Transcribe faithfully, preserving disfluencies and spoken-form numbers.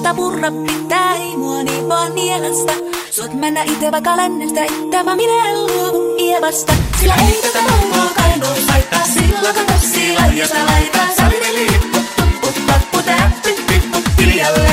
multa purra pitää, ei mua niin vaan nielasta. Sut mä näin ite vaikka lännestä, itse mä minä en luovu Ievasta. Sillä ei tätä maumaa kainuu saittaa, silloin kato sillä ja sä laitaa. Saliveli, lippu, tuppu, tappu, täppi, pippu, hiljalla.